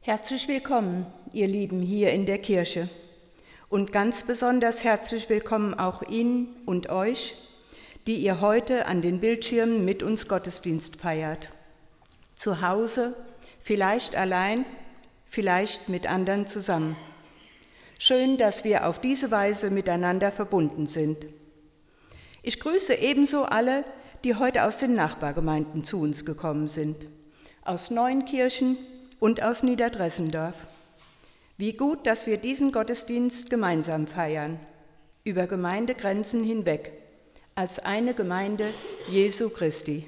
Herzlich willkommen, ihr Lieben, hier in der Kirche. Und ganz besonders herzlich willkommen auch Ihnen und euch, die ihr heute an den Bildschirmen mit uns Gottesdienst feiert. Zu Hause, vielleicht allein, vielleicht mit anderen zusammen. Schön, dass wir auf diese Weise miteinander verbunden sind. Ich grüße ebenso alle, die heute aus den Nachbargemeinden zu uns gekommen sind, aus Neuenkirchen und aus Niederdressendorf. Wie gut, dass wir diesen Gottesdienst gemeinsam feiern, über Gemeindegrenzen hinweg, als eine Gemeinde Jesu Christi.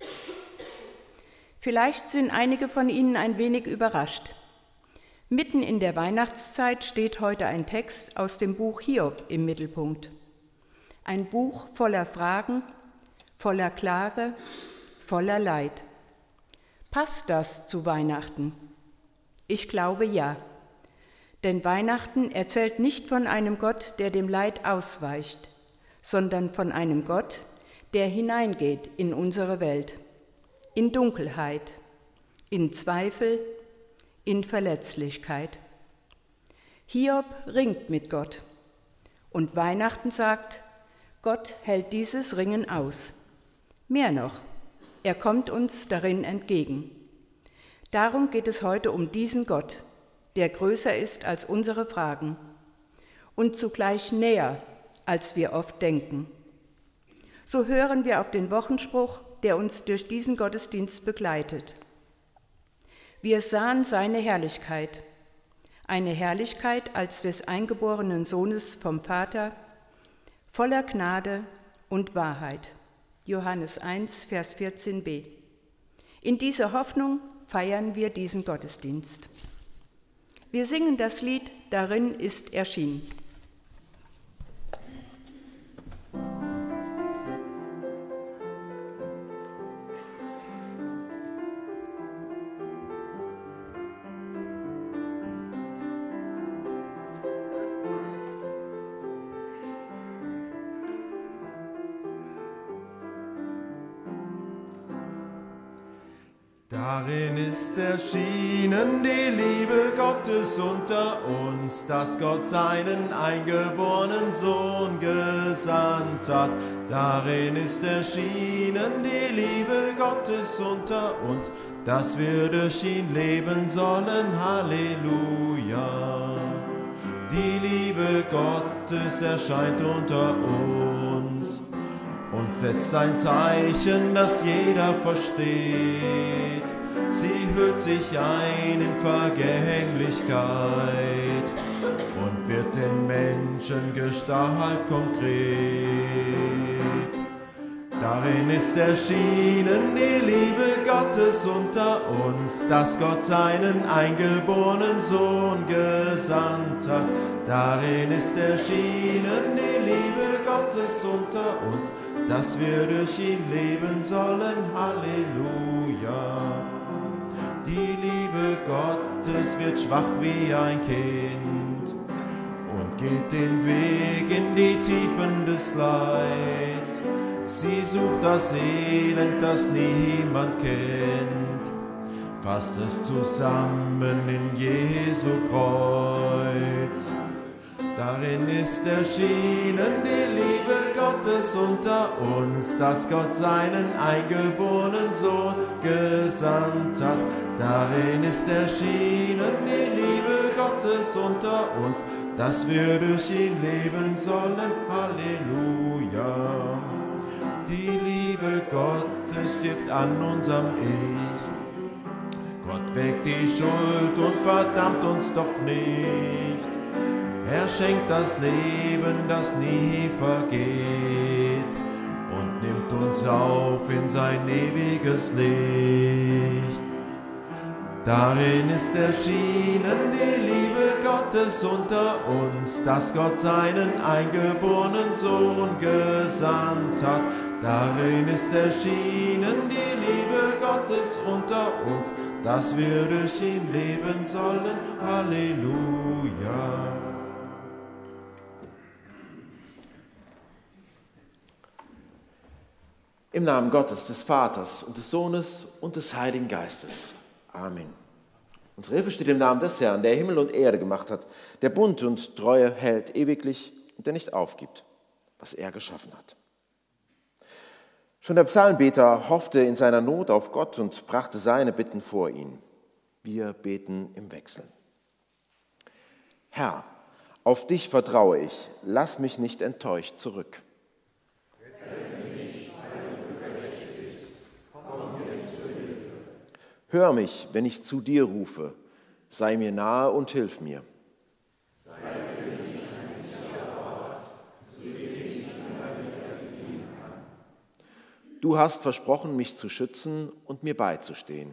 Vielleicht sind einige von Ihnen ein wenig überrascht. Mitten in der Weihnachtszeit steht heute ein Text aus dem Buch Hiob im Mittelpunkt. Ein Buch voller Fragen, voller Klage, voller Leid. Passt das zu Weihnachten? Ich glaube ja. Denn Weihnachten erzählt nicht von einem Gott, der dem Leid ausweicht, sondern von einem Gott, der hineingeht in unsere Welt, in Dunkelheit, in Zweifel, in Verletzlichkeit. Hiob ringt mit Gott und Weihnachten sagt, Gott hält dieses Ringen aus. Mehr noch, er kommt uns darin entgegen. Darum geht es heute um diesen Gott, der größer ist als unsere Fragen und zugleich näher, als wir oft denken. So hören wir auf den Wochenspruch, der uns durch diesen Gottesdienst begleitet. Wir sahen seine Herrlichkeit, eine Herrlichkeit als des eingeborenen Sohnes vom Vater, voller Gnade und Wahrheit. Johannes 1, Vers 14b. In dieser Hoffnung feiern wir diesen Gottesdienst. Wir singen das Lied Darin ist erschienen. Darin ist erschienen die Liebe Gottes unter uns, dass Gott seinen eingeborenen Sohn gesandt hat. Darin ist erschienen die Liebe Gottes unter uns, dass wir durch ihn leben sollen. Halleluja! Die Liebe Gottes erscheint unter uns und setzt ein Zeichen, das jeder versteht. Sie hüllt sich ein in Vergänglichkeit und wird in Menschengestalt konkret. Darin ist erschienen die Liebe Gottes unter uns, dass Gott seinen eingeborenen Sohn gesandt hat. Darin ist erschienen die Liebe Gottes unter uns, dass wir durch ihn leben sollen. Halleluja! Die Liebe Gottes wird schwach wie ein Kind und geht den Weg in die Tiefen des Leids. Sie sucht das Elend, das niemand kennt, fasst es zusammen in Jesu Kreuz. Darin ist erschienen die Liebe Gottes unter uns, dass Gott seinen eingeborenen Sohn gesandt hat. Darin ist erschienen die Liebe Gottes unter uns, dass wir durch ihn leben sollen. Halleluja! Die Liebe Gottes stirbt an unserem Ich. Gott weckt die Schuld und verdammt uns doch nicht. Er schenkt das Leben, das nie vergeht, und nimmt uns auf in sein ewiges Licht. Darin ist erschienen die Liebe Gottes unter uns, dass Gott seinen eingeborenen Sohn gesandt hat. Darin ist erschienen die Liebe Gottes unter uns, dass wir durch ihn leben sollen. Halleluja! Im Namen Gottes, des Vaters und des Sohnes und des Heiligen Geistes. Amen. Unsere Hilfe steht im Namen des Herrn, der Himmel und Erde gemacht hat, der Bund und Treue hält ewiglich und der nicht aufgibt, was er geschaffen hat. Schon der Psalmbeter hoffte in seiner Not auf Gott und brachte seine Bitten vor ihn. Wir beten im Wechsel. Herr, auf dich vertraue ich, lass mich nicht enttäuscht zurück. Hör mich, wenn ich zu dir rufe, sei mir nahe und hilf mir. Du hast versprochen, mich zu schützen und mir beizustehen.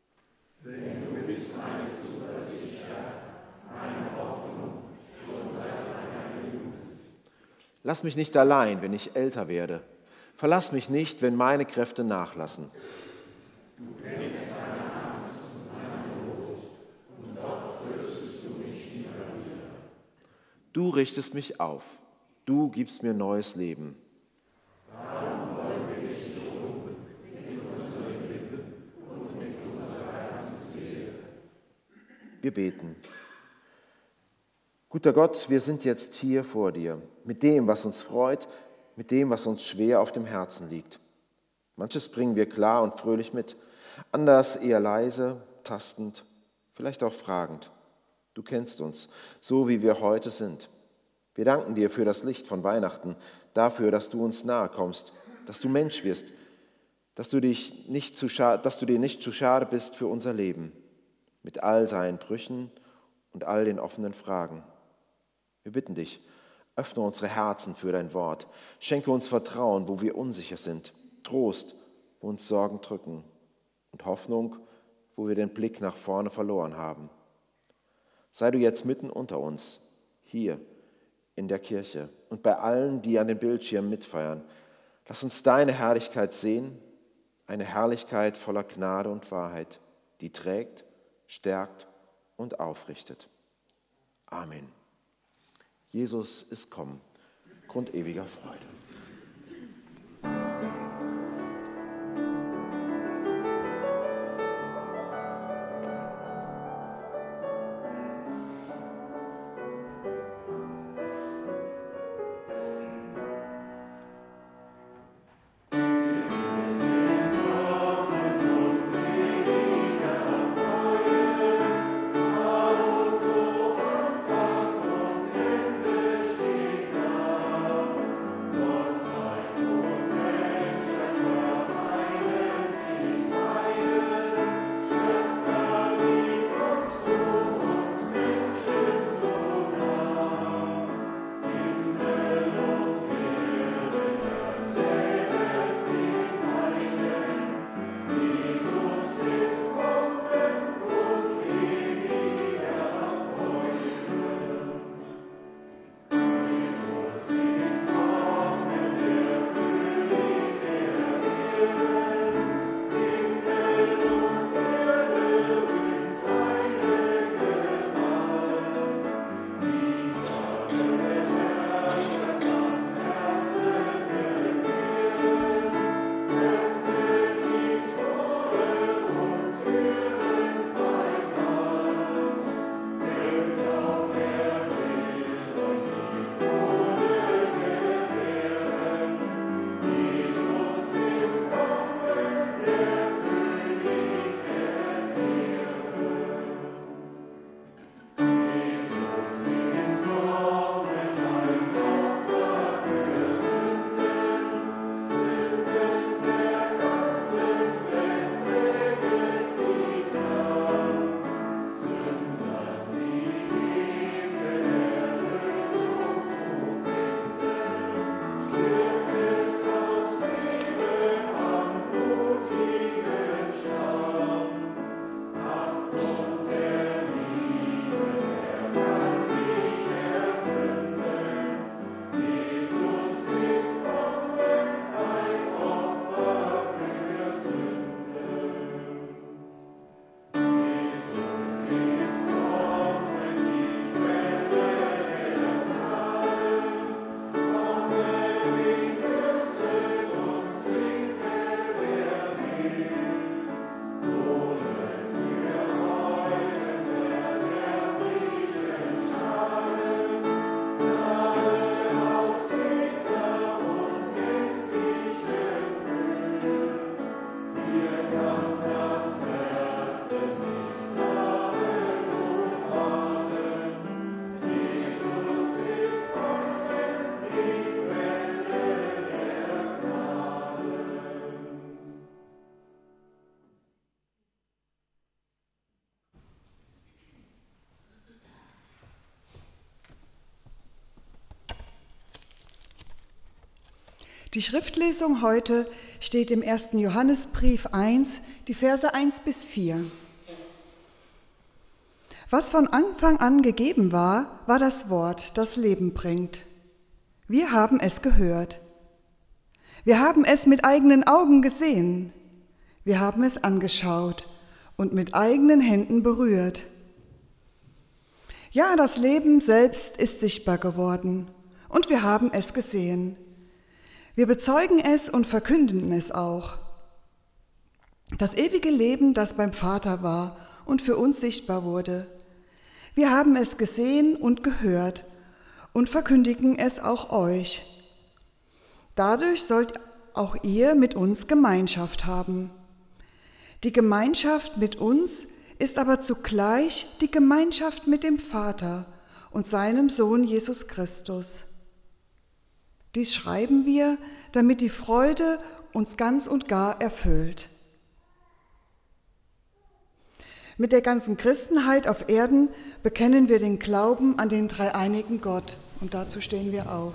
Lass mich nicht allein, wenn ich älter werde. Verlass mich nicht, wenn meine Kräfte nachlassen. Du richtest mich auf. Du gibst mir neues Leben. Wir beten. Guter Gott, wir sind jetzt hier vor dir, mit dem, was uns freut, mit dem, was uns schwer auf dem Herzen liegt. Manches bringen wir klar und fröhlich mit, anders eher leise, tastend, vielleicht auch fragend. Du kennst uns, so wie wir heute sind. Wir danken dir für das Licht von Weihnachten, dafür, dass du uns nahe kommst, dass du Mensch wirst, dass du dir nicht zu schade bist für unser Leben, mit all seinen Brüchen und all den offenen Fragen. Wir bitten dich, öffne unsere Herzen für dein Wort, schenke uns Vertrauen, wo wir unsicher sind, Trost, wo uns Sorgen drücken und Hoffnung, wo wir den Blick nach vorne verloren haben. Sei du jetzt mitten unter uns, hier in der Kirche und bei allen, die an den Bildschirmen mitfeiern. Lass uns deine Herrlichkeit sehen, eine Herrlichkeit voller Gnade und Wahrheit, die trägt, stärkt und aufrichtet. Amen. Jesus ist kommen, Grund ewiger Freude. Amen. Die Schriftlesung heute steht im 1. Johannesbrief 1, die Verse 1 bis 4. Was von Anfang an gegeben war, war das Wort, das Leben bringt. Wir haben es gehört. Wir haben es mit eigenen Augen gesehen. Wir haben es angeschaut und mit eigenen Händen berührt. Ja, das Leben selbst ist sichtbar geworden und wir haben es gesehen. Wir bezeugen es und verkünden es auch. Das ewige Leben, das beim Vater war und für uns sichtbar wurde. Wir haben es gesehen und gehört und verkündigen es auch euch. Dadurch sollt auch ihr mit uns Gemeinschaft haben. Die Gemeinschaft mit uns ist aber zugleich die Gemeinschaft mit dem Vater und seinem Sohn Jesus Christus. Dies schreiben wir, damit die Freude uns ganz und gar erfüllt. Mit der ganzen Christenheit auf Erden bekennen wir den Glauben an den dreieinigen Gott und dazu stehen wir auf.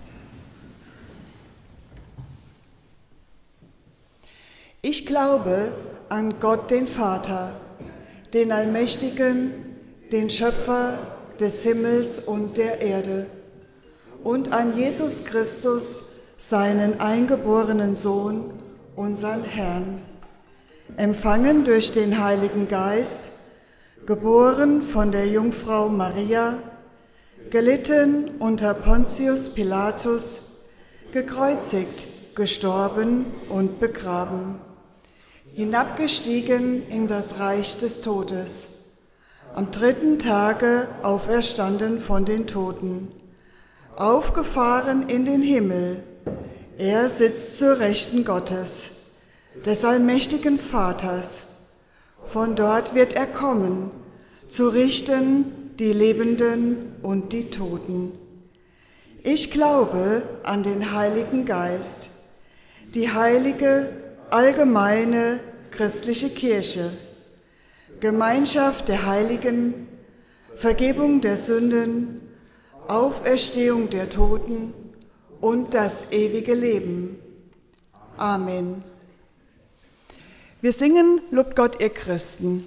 Ich glaube an Gott, den Vater, den Allmächtigen, den Schöpfer des Himmels und der Erde, und an Jesus Christus, seinen eingeborenen Sohn, unseren Herrn, empfangen durch den Heiligen Geist, geboren von der Jungfrau Maria, gelitten unter Pontius Pilatus, gekreuzigt, gestorben und begraben, hinabgestiegen in das Reich des Todes, am 3. Tage auferstanden von den Toten, aufgefahren in den Himmel, er sitzt zur Rechten Gottes, des allmächtigen Vaters. Von dort wird er kommen, zu richten die Lebenden und die Toten. Ich glaube an den Heiligen Geist, die heilige, allgemeine, christliche Kirche, Gemeinschaft der Heiligen, Vergebung der Sünden, Auferstehung der Toten und das ewige Leben. Amen. Wir singen Lobt Gott, ihr Christen.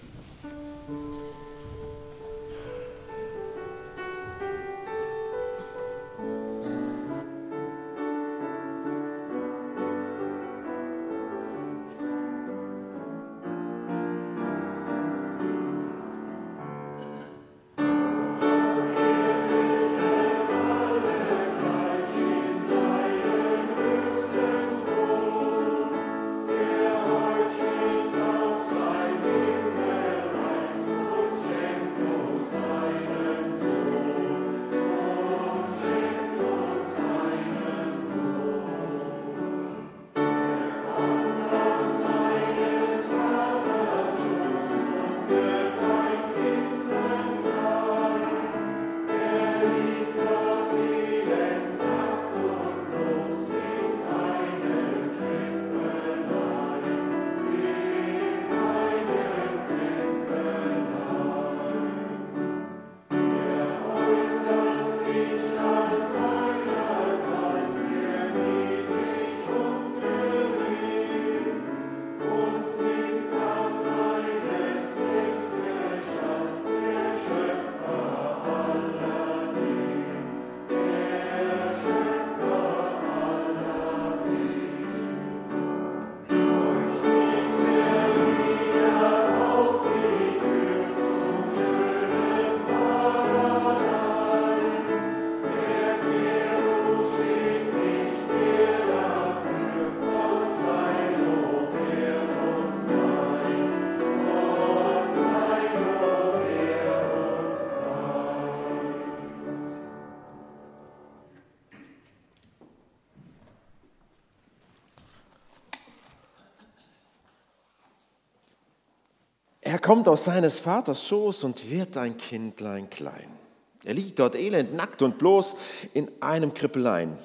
Er kommt aus seines Vaters Schoß und wird ein Kindlein klein. Er liegt dort elend, nackt und bloß in einem Krippelein.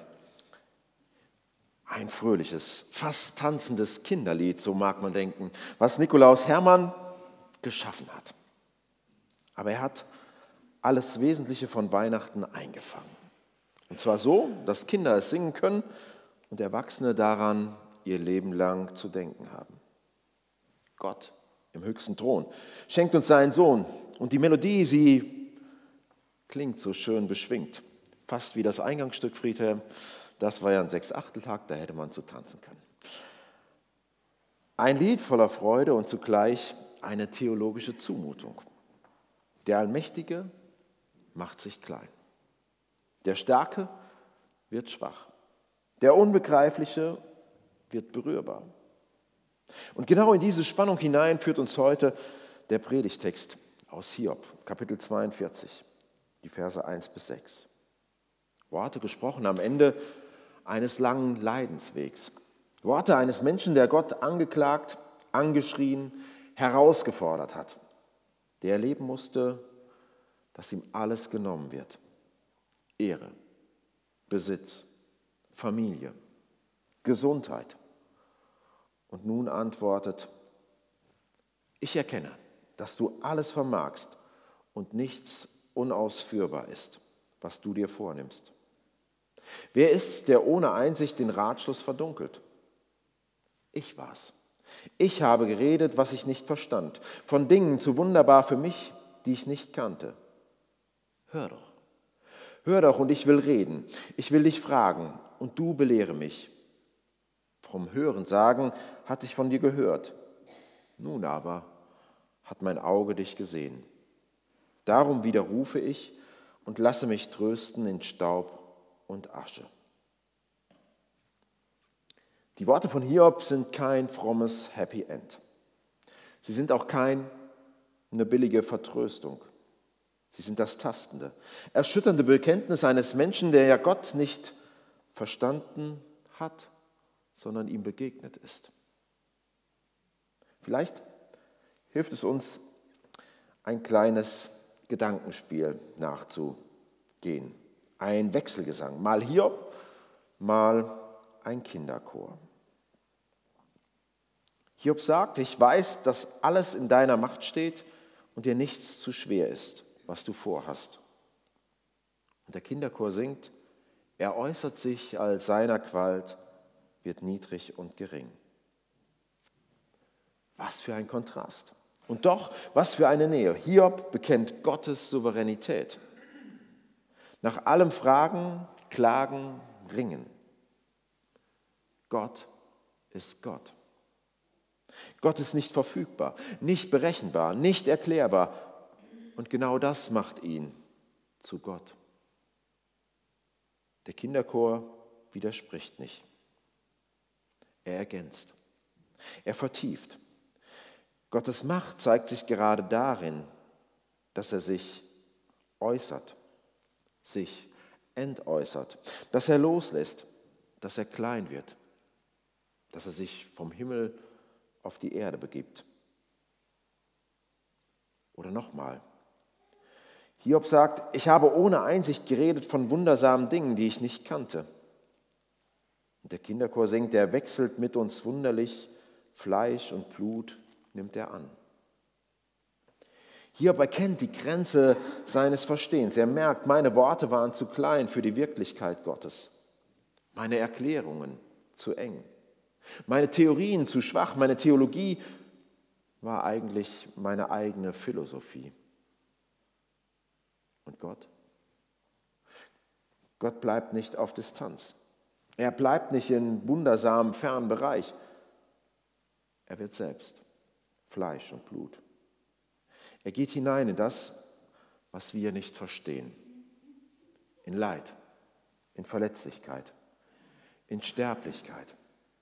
Ein fröhliches, fast tanzendes Kinderlied, so mag man denken, was Nikolaus Hermann geschaffen hat. Aber er hat alles Wesentliche von Weihnachten eingefangen. Und zwar so, dass Kinder es singen können und Erwachsene daran ihr Leben lang zu denken haben. Gott im höchsten Thron schenkt uns seinen Sohn und die Melodie, sie klingt so schön beschwingt. Fast wie das Eingangsstück, Friedhelm. Das war ja ein 6/8-Takt, da hätte man zu tanzen können. Ein Lied voller Freude und zugleich eine theologische Zumutung. Der Allmächtige macht sich klein. Der Starke wird schwach. Der Unbegreifliche wird berührbar. Und genau in diese Spannung hinein führt uns heute der Predigtext aus Hiob, Kapitel 42, die Verse 1-6. Worte gesprochen am Ende eines langen Leidenswegs. Worte eines Menschen, der Gott angeklagt, angeschrien, herausgefordert hat, der erleben musste, dass ihm alles genommen wird. Ehre, Besitz, Familie, Gesundheit. Und nun antwortet: Ich erkenne, dass du alles vermagst und nichts unausführbar ist, was du dir vornimmst. Wer ist, der ohne Einsicht den Ratschluss verdunkelt? Ich war's. Ich habe geredet, was ich nicht verstand, von Dingen zu wunderbar für mich, die ich nicht kannte. Hör doch, und ich will reden. Ich will dich fragen, und du belehre mich. Vom Hörensagen hatte ich von dir gehört. Nun aber hat mein Auge dich gesehen. Darum widerrufe ich und lasse mich trösten in Staub und Asche. Die Worte von Hiob sind kein frommes Happy End. Sie sind auch keine billige Vertröstung. Sie sind das tastende, erschütternde Bekenntnis eines Menschen, der ja Gott nicht verstanden hat, sondern ihm begegnet ist. Vielleicht hilft es uns, ein kleines Gedankenspiel nachzugehen. Ein Wechselgesang, mal Hiob, mal ein Kinderchor. Hiob sagt: Ich weiß, dass alles in deiner Macht steht und dir nichts zu schwer ist, was du vorhast. Und der Kinderchor singt: Er äußert sich als seiner Qual, wird niedrig und gering. Was für ein Kontrast. Und doch, was für eine Nähe. Hiob bekennt Gottes Souveränität. Nach allem Fragen, Klagen, Ringen. Gott ist Gott. Gott ist nicht verfügbar, nicht berechenbar, nicht erklärbar. Und genau das macht ihn zu Gott. Der Kinderchor widerspricht nicht. Er ergänzt. Er vertieft. Gottes Macht zeigt sich gerade darin, dass er sich äußert, sich entäußert, dass er loslässt, dass er klein wird, dass er sich vom Himmel auf die Erde begibt. Oder nochmal. Hiob sagt: Ich habe ohne Einsicht geredet von wundersamen Dingen, die ich nicht kannte. Und der Kinderchor singt: Er wechselt mit uns wunderlich, Fleisch und Blut nimmt er an. Hiob erkennt die Grenze seines Verstehens. Er merkt, meine Worte waren zu klein für die Wirklichkeit Gottes. Meine Erklärungen zu eng. Meine Theorien zu schwach. Meine Theologie war eigentlich meine eigene Philosophie. Und Gott? Gott bleibt nicht auf Distanz. Er bleibt nicht in wundersamem, fernen Bereich. Er wird selbst Fleisch und Blut. Er geht hinein in das, was wir nicht verstehen. In Leid, in Verletzlichkeit, in Sterblichkeit.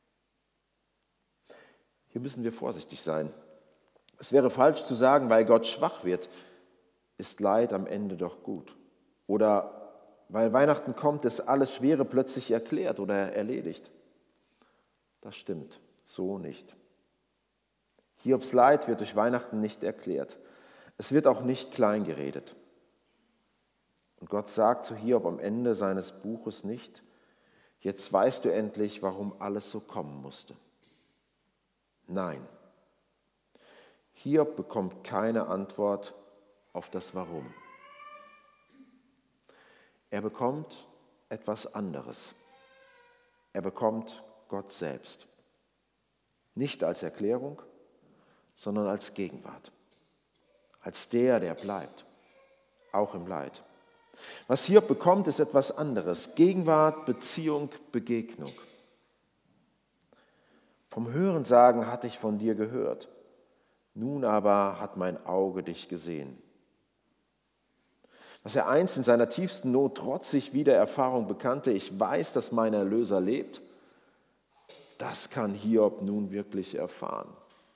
Hier müssen wir vorsichtig sein. Es wäre falsch zu sagen, weil Gott schwach wird, ist Leid am Ende doch gut. Oder weil Weihnachten kommt, ist alles Schwere plötzlich erklärt oder erledigt. Das stimmt so nicht. Hiobs Leid wird durch Weihnachten nicht erklärt. Es wird auch nicht kleingeredet. Und Gott sagt zu Hiob am Ende seines Buches nicht: Jetzt weißt du endlich, warum alles so kommen musste. Nein. Hiob bekommt keine Antwort auf das Warum. Er bekommt etwas anderes. Er bekommt Gott selbst. Nicht als Erklärung, sondern als Gegenwart. Als der bleibt, auch im Leid. Was Hiob bekommt, ist etwas anderes. Gegenwart, Beziehung, Begegnung. Vom Hörensagen hatte ich von dir gehört. Nun aber hat mein Auge dich gesehen. Was er einst in seiner tiefsten Not trotzig wider Erfahrung bekannte, ich weiß, dass mein Erlöser lebt, das kann Hiob nun wirklich erfahren.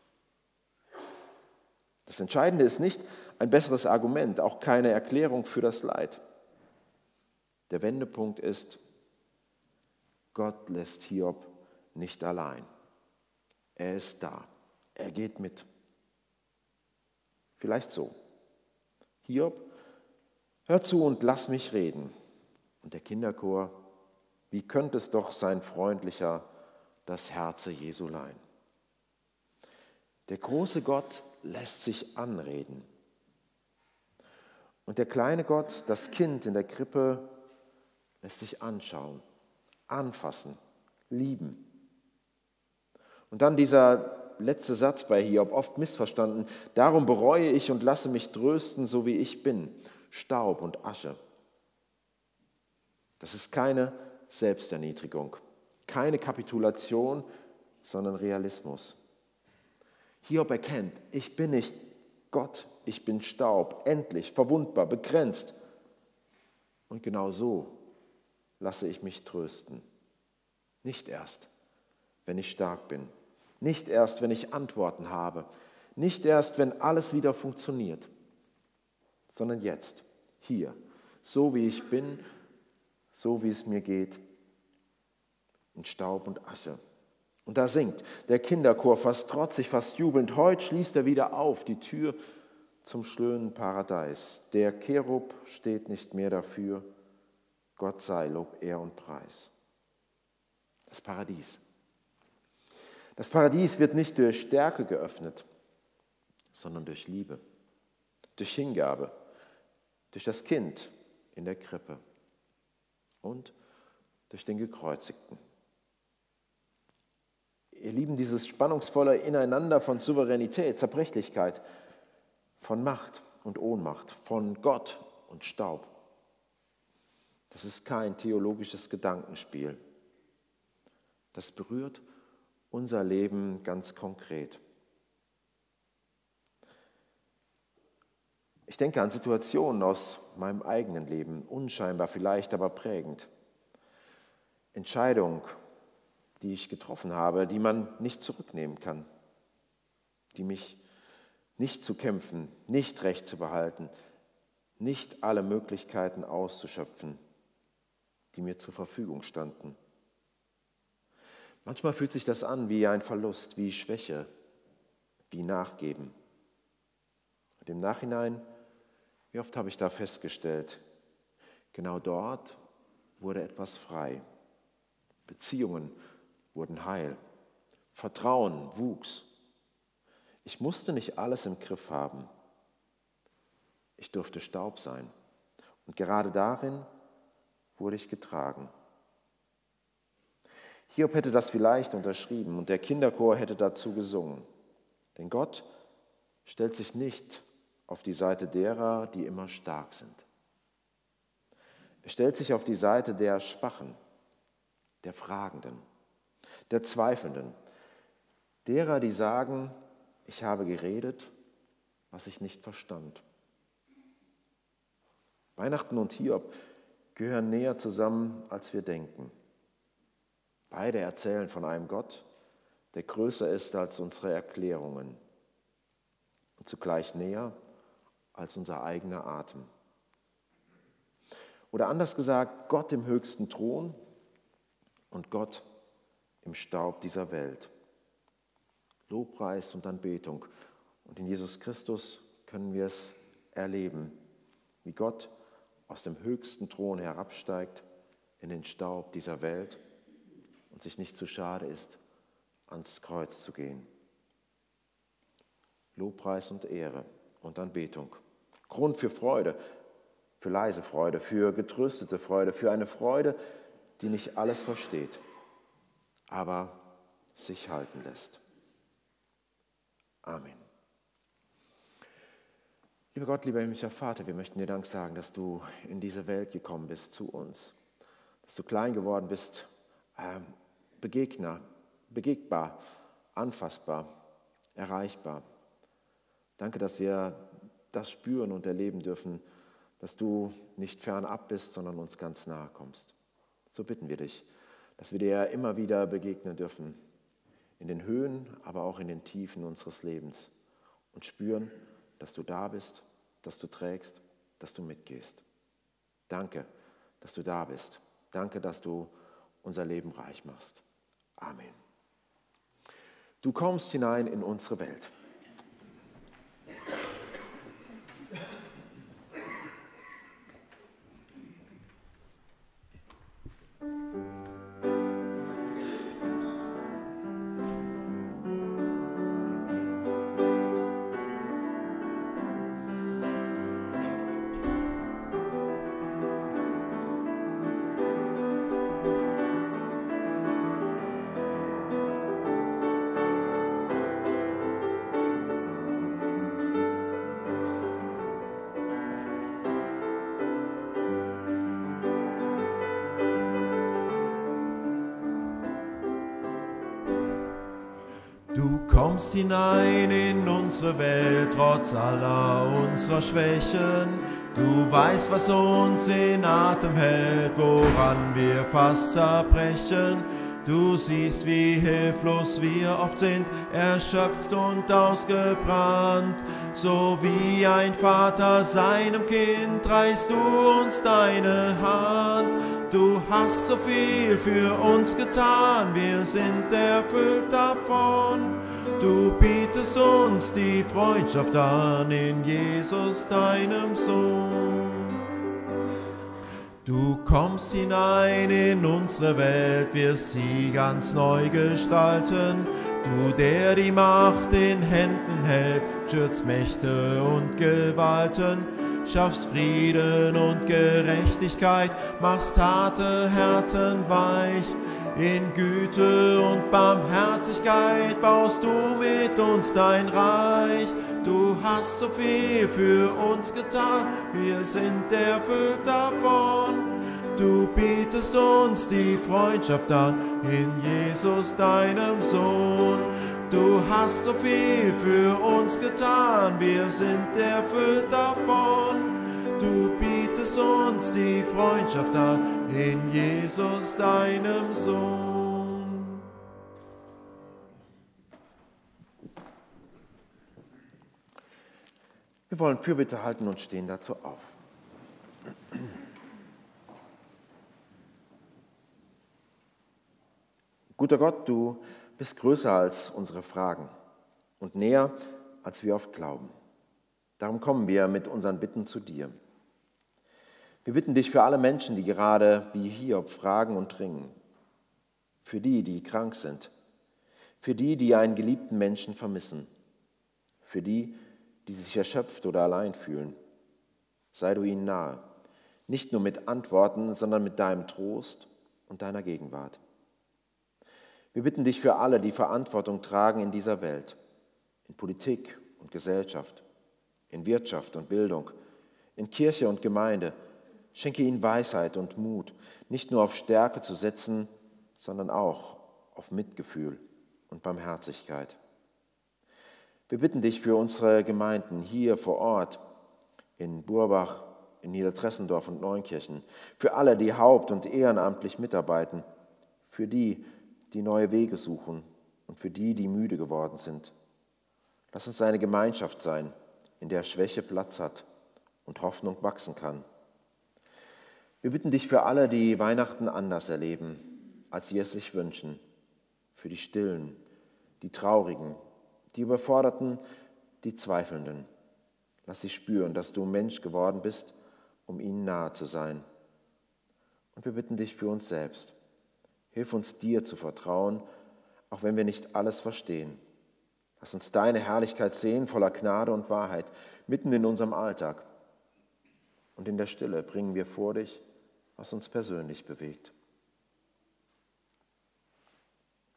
Das Entscheidende ist nicht ein besseres Argument, auch keine Erklärung für das Leid. Der Wendepunkt ist, Gott lässt Hiob nicht allein. Er ist da, er geht mit. Vielleicht so. Hiob, hör zu und lass mich reden. Und der Kinderchor, wie könnte es doch sein freundlicher, das Herze Jesu leihen. Der große Gott lässt sich anreden. Und der kleine Gott, das Kind in der Krippe, lässt sich anschauen, anfassen, lieben. Und dann dieser letzte Satz bei Hiob, oft missverstanden. Darum bereue ich und lasse mich trösten, so wie ich bin, Staub und Asche. Das ist keine Selbsterniedrigung, keine Kapitulation, sondern Realismus. Hiob erkennt, ich bin nicht Gott, ich bin Staub, endlich, verwundbar, begrenzt. Und genau so lasse ich mich trösten. Nicht erst, wenn ich stark bin. Nicht erst, wenn ich Antworten habe. Nicht erst, wenn alles wieder funktioniert. Sondern jetzt, hier, so wie ich bin, so wie es mir geht, in Staub und Asche. Und da singt der Kinderchor fast trotzig, fast jubelnd. Heute schließt er wieder auf die Tür zum schönen Paradies. Der Cherub steht nicht mehr dafür. Gott sei Lob, Ehr und Preis. Das Paradies. Das Paradies wird nicht durch Stärke geöffnet, sondern durch Liebe, durch Hingabe, durch das Kind in der Krippe und durch den Gekreuzigten. Ihr Lieben, dieses spannungsvolle Ineinander von Souveränität, Zerbrechlichkeit, von Macht und Ohnmacht, von Gott und Staub, das ist kein theologisches Gedankenspiel. Das berührt unser Leben ganz konkret. Ich denke an Situationen aus meinem eigenen Leben, unscheinbar vielleicht, aber prägend. Entscheidungen, die ich getroffen habe, die man nicht zurücknehmen kann, die mich nicht zu kämpfen, nicht recht zu behalten, nicht alle Möglichkeiten auszuschöpfen, die mir zur Verfügung standen. Manchmal fühlt sich das an wie ein Verlust, wie Schwäche, wie Nachgeben. Und im Nachhinein, wie oft habe ich da festgestellt, genau dort wurde etwas frei. Beziehungen wurden heil. Vertrauen wuchs. Ich musste nicht alles im Griff haben. Ich durfte Staub sein. Und gerade darin wurde ich getragen. Hiob hätte das vielleicht unterschrieben und der Kinderchor hätte dazu gesungen. Denn Gott stellt sich nicht auf die Seite derer, die immer stark sind. Er stellt sich auf die Seite der Schwachen, der Fragenden, der Zweifelnden, derer, die sagen, ich habe geredet, was ich nicht verstand. Weihnachten und Hiob gehören näher zusammen, als wir denken. Beide erzählen von einem Gott, der größer ist als unsere Erklärungen und zugleich näher als unser eigener Atem. Oder anders gesagt, Gott im höchsten Thron und Gott im Staub dieser Welt. Lobpreis und Anbetung. Und in Jesus Christus können wir es erleben, wie Gott aus dem höchsten Thron herabsteigt in den Staub dieser Welt und sich nicht zu schade ist, ans Kreuz zu gehen. Lobpreis und Ehre und Anbetung. Grund für Freude, für leise Freude, für getröstete Freude, für eine Freude, die nicht alles versteht, aber sich halten lässt. Amen. Lieber Gott, lieber himmlischer Vater, wir möchten dir Dank sagen, dass du in diese Welt gekommen bist, zu uns. Dass du klein geworden bist, begegnbar, anfassbar, erreichbar. Danke, dass wir das spüren und erleben dürfen, dass du nicht fernab bist, sondern uns ganz nahe kommst. So bitten wir dich, dass wir dir immer wieder begegnen dürfen, in den Höhen, aber auch in den Tiefen unseres Lebens und spüren, dass du da bist, dass du trägst, dass du mitgehst. Danke, dass du da bist. Danke, dass du unser Leben reich machst. Amen. Du kommst hinein in unsere Welt. Du kommst hinein in unsere Welt, trotz aller unserer Schwächen. Du weißt, was uns in Atem hält, woran wir fast zerbrechen. Du siehst, wie hilflos wir oft sind, erschöpft und ausgebrannt. So wie ein Vater seinem Kind reichst du uns deine Hand. Du hast so viel für uns getan, wir sind erfüllt davon. Du bietest uns die Freundschaft an in Jesus, deinem Sohn. Du kommst hinein in unsere Welt, wirst sie ganz neu gestalten. Du, der die Macht in Händen hält, schürzt Mächte und Gewalten, schaffst Frieden und Gerechtigkeit, machst harte Herzen weich. In Güte und Barmherzigkeit baust du mit uns dein Reich. Du hast so viel für uns getan, wir sind erfüllt davon. Du bietest uns die Freundschaft an in Jesus, deinem Sohn. Du hast so viel für uns getan, wir sind erfüllt davon. Du bietest uns die Freundschaft an in Jesus, deinem Sohn. Wir wollen Fürbitte halten und stehen dazu auf. Guter Gott, du bist größer als unsere Fragen und näher, als wir oft glauben. Darum kommen wir mit unseren Bitten zu dir. Wir bitten dich für alle Menschen, die gerade wie Hiob fragen und ringen, für die, die krank sind, für die, die einen geliebten Menschen vermissen, für die, die sich erschöpft oder allein fühlen. Sei du ihnen nahe, nicht nur mit Antworten, sondern mit deinem Trost und deiner Gegenwart. Wir bitten dich für alle, die Verantwortung tragen in dieser Welt, in Politik und Gesellschaft, in Wirtschaft und Bildung, in Kirche und Gemeinde. Schenke ihnen Weisheit und Mut, nicht nur auf Stärke zu setzen, sondern auch auf Mitgefühl und Barmherzigkeit. Wir bitten dich für unsere Gemeinden hier vor Ort, in Burbach, in Niedertressendorf und Neunkirchen, für alle, die haupt- und ehrenamtlich mitarbeiten, für die, die neue Wege suchen und für die, die müde geworden sind. Lass uns eine Gemeinschaft sein, in der Schwäche Platz hat und Hoffnung wachsen kann. Wir bitten dich für alle, die Weihnachten anders erleben, als sie es sich wünschen, für die Stillen, die Traurigen, die Überforderten, die Zweifelnden. Lass sie spüren, dass du Mensch geworden bist, um ihnen nahe zu sein. Und wir bitten dich für uns selbst. Hilf uns, dir zu vertrauen, auch wenn wir nicht alles verstehen. Lass uns deine Herrlichkeit sehen, voller Gnade und Wahrheit, mitten in unserem Alltag. Und in der Stille bringen wir vor dich, was uns persönlich bewegt.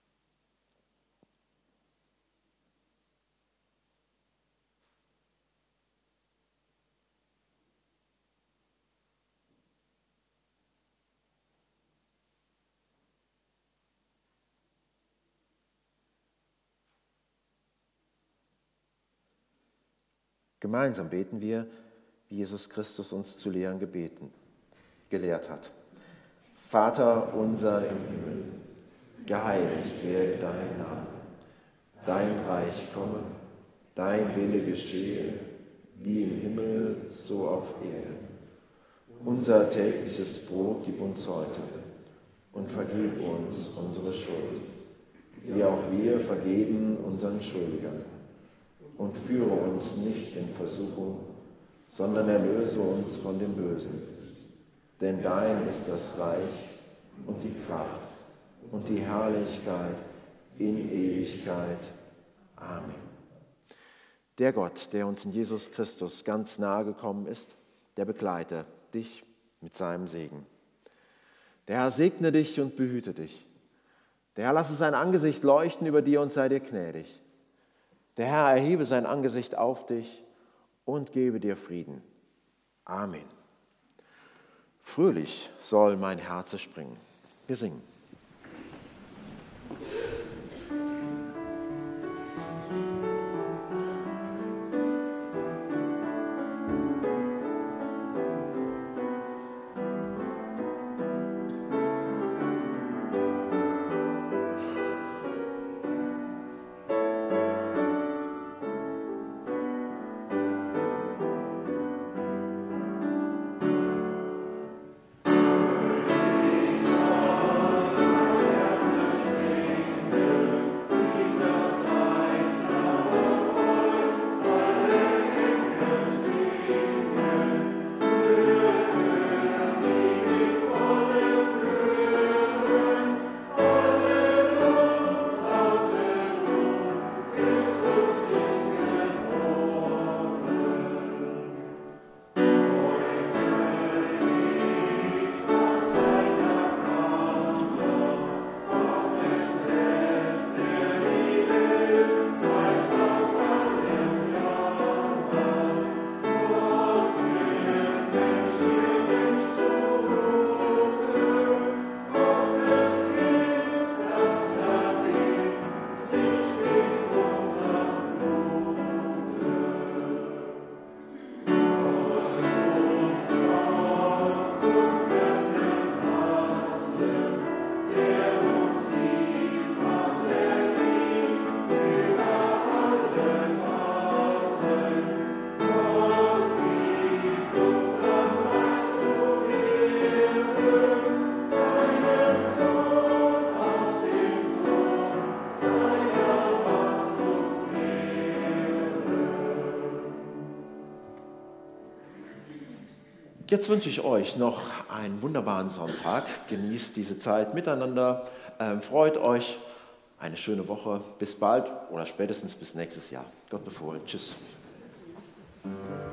Gemeinsam beten wir, wie Jesus Christus uns zu lehren gelehrt hat. Vater unser im Himmel, geheiligt werde dein Name. Dein Reich komme, dein Wille geschehe, wie im Himmel, so auf Erden. Unser tägliches Brot gib uns heute und vergib uns unsere Schuld, wie auch wir vergeben unseren Schuldigern. Und führe uns nicht in Versuchung, sondern erlöse uns von dem Bösen. Denn dein ist das Reich und die Kraft und die Herrlichkeit in Ewigkeit. Amen. Der Gott, der uns in Jesus Christus ganz nahe gekommen ist, der begleite dich mit seinem Segen. Der Herr segne dich und behüte dich. Der Herr lasse sein Angesicht leuchten über dir und sei dir gnädig. Der Herr erhebe sein Angesicht auf dich und gebe dir Frieden. Amen. Fröhlich soll mein Herz springen. Wir singen. Jetzt wünsche ich euch noch einen wunderbaren Sonntag. Genießt diese Zeit miteinander. Freut euch. Eine schöne Woche. Bis bald oder spätestens bis nächstes Jahr. Gott befohlen. Tschüss.